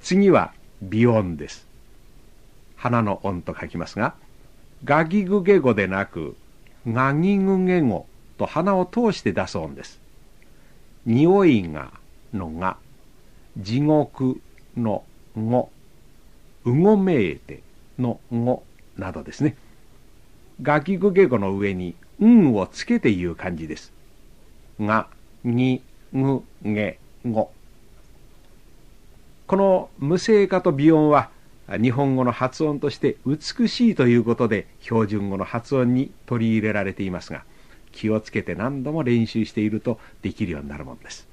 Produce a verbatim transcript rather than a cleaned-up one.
次は鼻音です。鼻の音と書きますが、ガギグゲ語でなく、ガギグゲ語と鼻を通して出す音です。匂いがのが、地獄のご、うごめいてのごなどですね。ガギグゲ語の上にんをつけて言う感じです。が、ぎ、ぐ、げ、ご。この無声化と鼻音は日本語の発音として美しいということで標準語の発音に取り入れられていますが、気をつけて何度も練習しているとできるようになるものです。